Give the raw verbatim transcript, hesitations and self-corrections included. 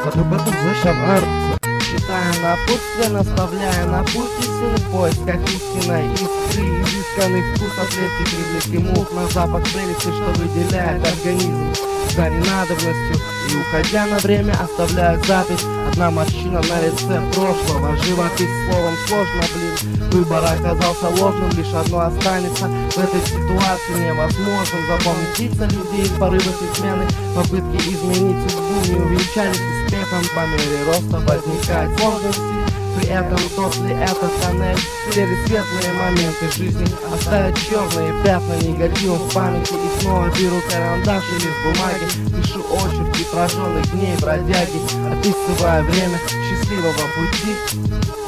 Читая напутствие, наставляя на путь истины, в поисках истинной искры, изысканный вкус от легких привлеки мух на запах прелести, что выделяет организм за ненадобностью, и уходя на время оставляют запись. Одна морщина на лице прошлого, живопись словом сложно, блин. Выбор оказался ложным, лишь одно останется в этой ситуации невозможным. Запомнить лица людей, порывы измены, попытки изменить судьбу не увенчались успехом. По мере роста возникает сложности, при этом тот ли это тоннель или светлые моменты жизни оставят черные пятна негативом в памяти. И снова беру карандаш и лист бумаги, пишу очерки прожженных дней бродяги, описывая время счастливого пути.